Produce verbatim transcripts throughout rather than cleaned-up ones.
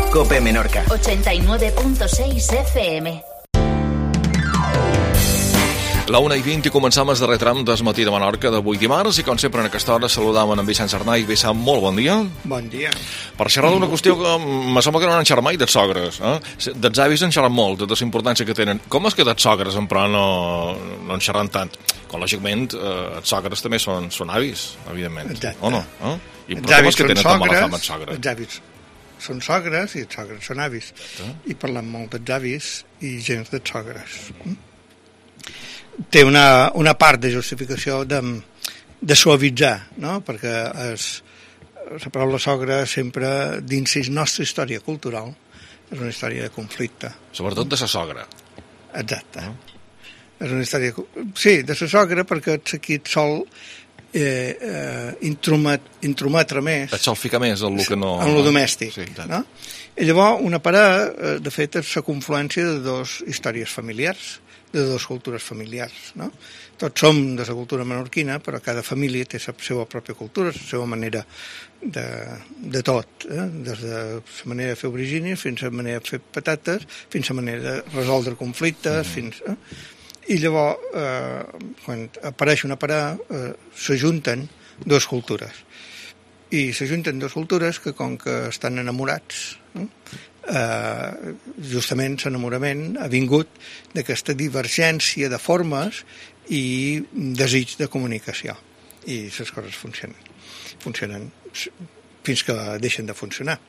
COPE Menorca. ochenta y nueve punto seis F M. La una i vint i començam el darrer tram del matí de Menorca d'avui dimarts i com sempre en aquesta hora saludam en Vicent Sarnay. Vicent, molt bon dia. Bon dia. Per xerrar d'una qüestió que me sembla que no n'han xerrat mai, dels sogres. Eh? Dels avis en xerran molt, de la importància que tenen. Com és que dels sogres, en però, no, no en xerran tant? Com, lògicament, eh, els sogres també són, són avis, evidentment. Exacte. O no? Eh? I Els però com avis és que són tenen tan mala sogres, fama els sogres? els avis són sogres i els sogres són avis. Exacte. I parlem molt dels avis i gens dels sogres. Té una, una part de justificació de, de suavitzar, no? Perquè és, la paraula sogra sempre dins la nostra història cultural és una història de conflicte. Sobretot de la sogra. Exacte. És una història... Sí, de la sogra, perquè ets aquí et sol eh, eh, intromet, intrometre més... Et sol ficar més en el que no... En el domèstic, sí, no? I llavors, una parada, eh, de fet, és la confluència de dues històries familiars, de dues cultures familiars, no? Tots som de la cultura menorquina, però cada família té la seva pròpia cultura, la seva manera de, de tot, eh? Des de la manera de fer origini fins a la manera de fer patates, fins a la manera de resoldre conflictes, mm. fins... Eh? I llavors, eh, quan apareix una parada, eh, s'ajunten dues cultures. I s'ajunten dues cultures que, com que estan enamorats, eh? Uh, justament l'enamorament ha vingut d'aquesta divergència de formes i desig de comunicació, i les coses funcionen funcionen fins que deixen de funcionar.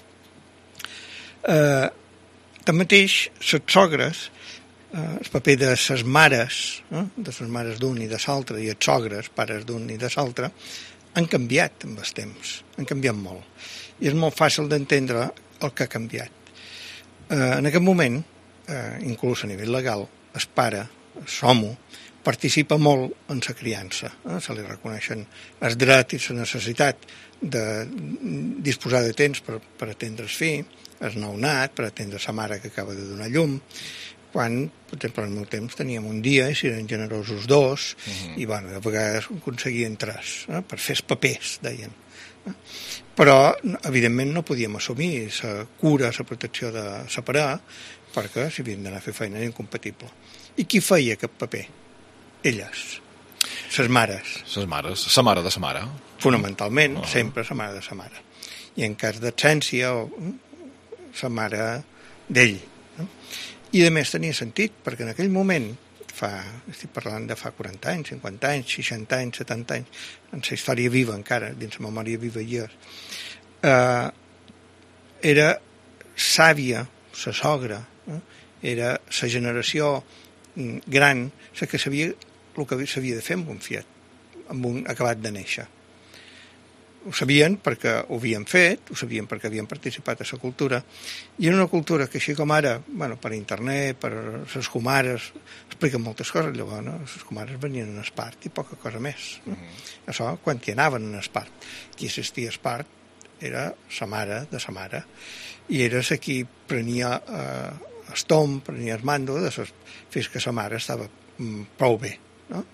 uh, tanmateix les sogres, uh, el paper de les mares, uh, de les mares d'un i de l'altre, i els sogres, pares d'un i de l'altre, han canviat amb el temps, han canviat molt, i és molt fàcil d'entendre el que ha canviat. Eh, en aquest moment, eh, inclús a nivell legal, el pare, l'homo, participa molt en la criança. Eh? Se li reconeixen els drets i la necessitat de disposar de temps per, per atendre el fill, el nounat, per atendre la mare que acaba de donar llum, quan, per exemple, al meu temps teníem un dia i si eren generosos dos, uh-huh. i bueno, a vegades aconseguien tres, eh? Per fer els papers, deien. Però, evidentment, no podíem assumir la cura, la protecció de separar, perquè si havien d'anar a fer feina era incompatible. I qui feia aquest paper? Elles, les mares. Les mares, la mare de la mare. Fonamentalment, uh-huh. sempre la mare de la mare. I en cas d'absència, la mare d'ell. No? I a més tenia sentit, perquè en aquell moment, fa, estic parlant de fa quaranta anys, cinquanta anys, seixanta anys, setanta anys, en la història viva encara, dins la memòria viva hi és, eh, era sàvia, la sogra, eh, era la generació gran, la que sabia el que s'havia de fer amb un fiat, amb un acabat de néixer. Ho sabien perquè ho havien fet, ho sabien perquè havien participat a la cultura, i era una cultura que així com ara, bueno, per internet, per les comares, expliquen moltes coses, llavors, no? Les comares venien en espart i poca cosa més. No? Mm-hmm. Això, quan hi anaven en espart, qui assistia a espart era la mare de la mare, i era la qui prenia eh, el tom, prenia el mando de ses, fins que la mare estava mm, prou bé. No?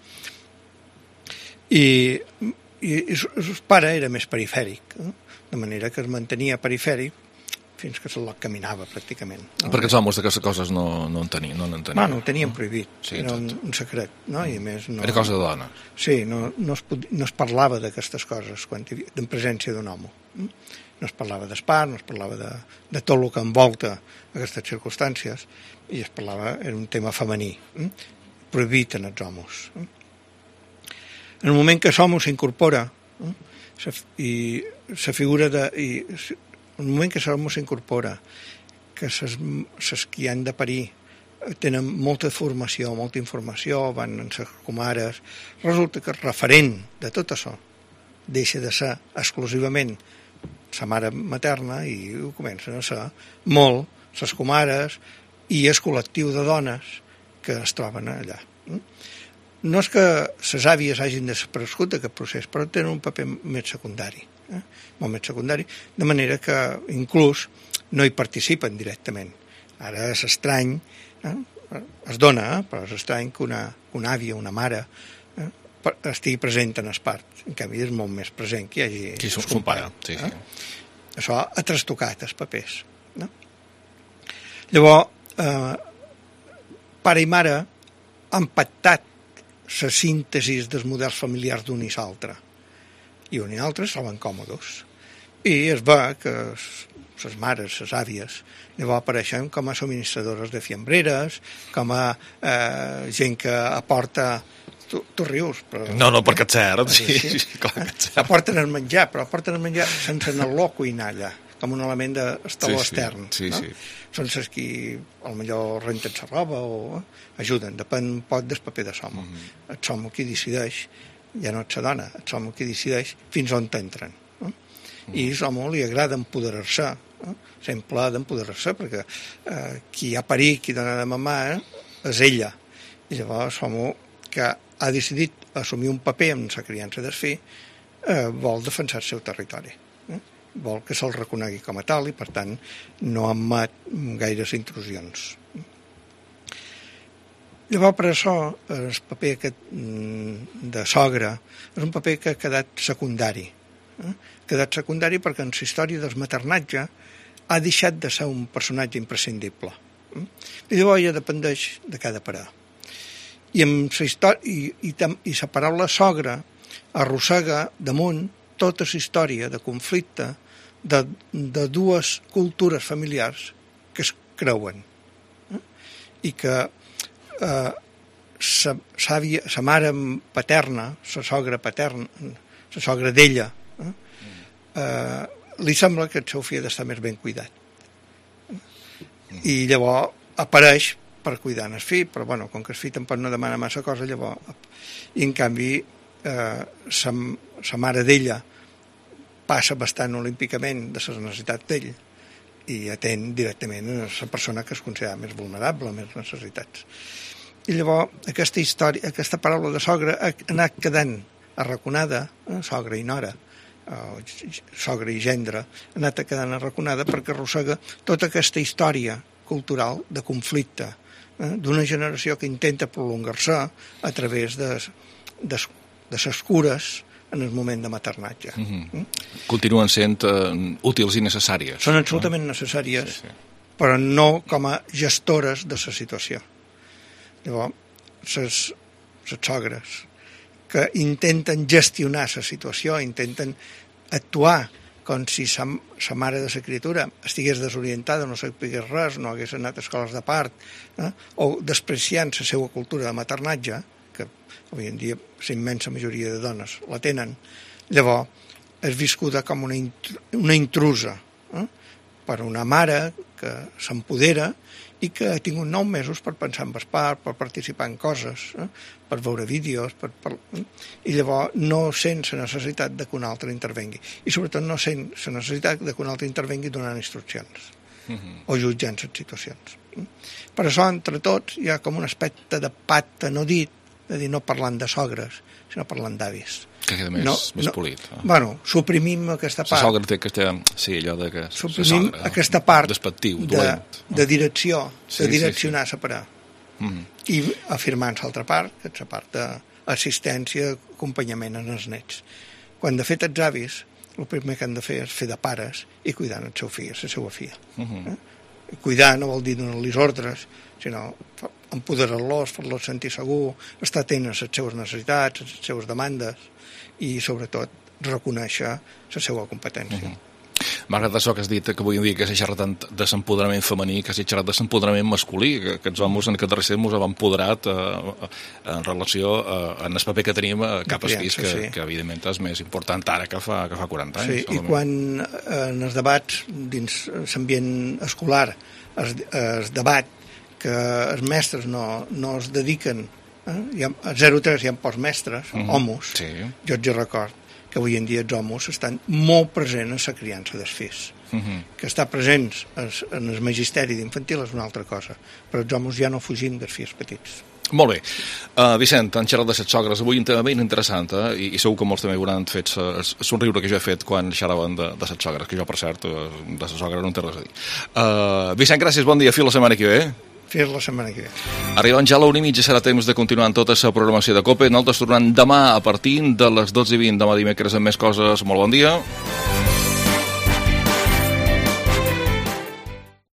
I... i el pare era més perifèric, eh? De manera que es mantenia perifèric fins que se'l caminava pràcticament. No? Perquè els homes d'aquestes coses no, no en tenien. No en tenien. Bueno, ho tenien prohibit, sí, era un, un secret, no? I a més no, era cosa de dona. Sí, no, no, es, no es parlava d'aquestes coses quan hi havia, en presència d'un home. No es parlava d'espart, no es parlava de, de tot el que envolta aquestes circumstàncies, i es parlava, era un tema femení, eh? Prohibit en els homes. Eh? En el moment que l'home s'incorpora, eh, i la figura de... I, en el moment que l'home s'incorpora, que les que han de parir tenen molta formació, molta informació, van en les comares, resulta que el referent de tot això deixa de ser exclusivament la mare materna i ho comencen a ser molt les comares i el col·lectiu de dones que es troben allà. No és que les àvies hagin desaparegut d'aquest procés, però tenen un paper més secundari, eh? molt més secundari, de manera que inclús no hi participen directament. Ara és estrany, eh? es dona, eh? però és estrany que una, una àvia, una mare, eh? estigui present en el part. En canvi, és molt més present que hi hagi... Sí, son pare, sí, sí. Eh? Això ha trastocat els papers. No? Llavors, eh, pare i mare han pactat la síntesi dels models familiars d'un i l'altre, i un i l'altre es troben còmodes. I es ve que les mares, les àvies, llavors apareixen com a subministradores de fiambreres, com a eh, gent que aporta... Tu, tu rius, però... No, no, perquè és cert. Sí, sí, sí, sí. clar que és cert. Aporten el menjar, però aporten el menjar sense anar-lo a cuinar allà, com un element d'estaló sí, sí, extern. sí, no? sí. Són els qui potser renten la roba o eh, ajuden, depèn un poc del paper de l'home. Mm -hmm. El home qui decideix, ja no és la dona, el home qui decideix fins on t'entren. Eh? Mm -hmm. I a l'home li agrada empoderar-se, eh? sempre ha d'empoderar-se, perquè eh, qui ha parit, qui dona de mamar, eh, és ella. I llavors l'home que ha decidit assumir un paper en la criança del fill, eh, vol defensar el seu territori. Eh? Vol que se'l reconegui com a tal i, per tant, no admet gaires intrusions. Llavors, per això, el paper aquest de sogre és un paper que ha quedat secundari. Eh? Ha quedat secundari perquè en la història del maternatge ha deixat de ser un personatge imprescindible. Eh? I llavors ja dependeix de cada parada. I, amb la història, i, i, i la paraula sogra arrossega damunt tota la història de conflicte de, de dues cultures familiars que es creuen. Eh? I que eh, sa, sàvia, sa mare paterna, la sogra paterna, la sogra d'ella, eh? Eh, li sembla que el seu fill ha d'estar més ben cuidat. I llavors apareix per cuidar el fill, però bueno, com que el fill tampoc no demana massa cosa, llavors... I en canvi, eh, sa, sa mare d'ella passa bastant olímpicament de les necessitats d'ell i atén directament a la persona que es considera més vulnerable, més necessitats. I llavors, aquesta història, aquesta paraula de sogra ha anat quedant arraconada, eh, sogra i nora, eh, sogra i gendre, ha anat quedant arraconada perquè arrossega tota aquesta història cultural de conflicte, eh, d'una generació que intenta prolongar-se a través de, de, de les cures en el moment de maternatge. Mm-hmm. Mm? Continuen sent uh, útils i necessàries. Són absolutament no? necessàries, sí, sí. Però no com a gestores de la situació. Llavors, les, les sogres que intenten gestionar la situació, intenten actuar com si la mare de la criatura estigués desorientada, no sapigués res, no hagués anat a escoles de part, eh? o despreciant la seva cultura de maternatge, que avui en dia la immensa majoria de dones la tenen, llavors és viscuda com una, una intrusa eh? per una mare que s'empodera i que ha tingut nou mesos per pensar en part, per participar en coses, eh? per veure vídeos, per, per, eh? i llavors no sent la necessitat de que un altre intervengui. I sobretot no sent la necessitat de que un altre intervengui donant instruccions uh-huh. o jutjant les situacions. Eh? Per això, entre tots, hi ha com un aspecte de pacte no dit, de dir no parlant de sogres, sinó parlant d'avis. Que queda més, no, més no, polit. Eh? Bueno, suprimim aquesta part. La sogra té aquesta... Sí, allò de que... Suprimim sogra, aquesta part despectiu, de, de direcció, sí, de direccionar, sí, sí. separar. Mm-hmm. I afirmant l'altra part, que és la part d'assistència, acompanyament en els nets. Quan de fet els avis, el primer que han de fer és fer de pares i cuidant el seu fill, la seva filla. Mm-hmm. eh? Cuidar no vol dir donar-los ordres, sinó empoderar-los, fer-los sentir segur, estar atent a les seves necessitats, a les seves demandes i, sobretot, reconèixer la seva competència. Mm-hmm. Malgrat això que has dit, que avui en dia que s'ha xerrat tant de l'empoderament femení, que s'ha xerrat de l'empoderament masculí, que aquests homes en aquest darrer ens han empoderat eh, en relació eh, en el paper que tenim a cap als fills, que, sí. que evidentment és més important ara que fa, que fa quaranta anys. Sí, i quan en els debats dins l'ambient escolar es, es debat que els mestres no, no es dediquen, eh? Hi ha, a zero tres hi ha pocs mestres, mm-hmm. homos, sí. jo et record que avui en dia els homes estan molt presents en la criança dels fills. Mm-hmm. Que estar presents en el magisteri d'infantil és una altra cosa, però els homes ja no fugim dels fills petits. Molt bé. Uh, Vicent, han xerrat de les sogres avui un tema ben interessant, eh? I, i segur que molts també hauran fet el somriure que jo he fet quan xerraven de, de les sogres, que jo, per cert, de les sogres no en té res a dir. Uh, Vicent, gràcies, bon dia, fins la setmana que ve. Fins la setmana que ve. Arribant ja a l'una i mitja serà temps de continuar amb tota la programació de COPE. Nosaltres tornant demà a partir de les dotze i vint, demà dimecres amb més coses. Molt bon dia.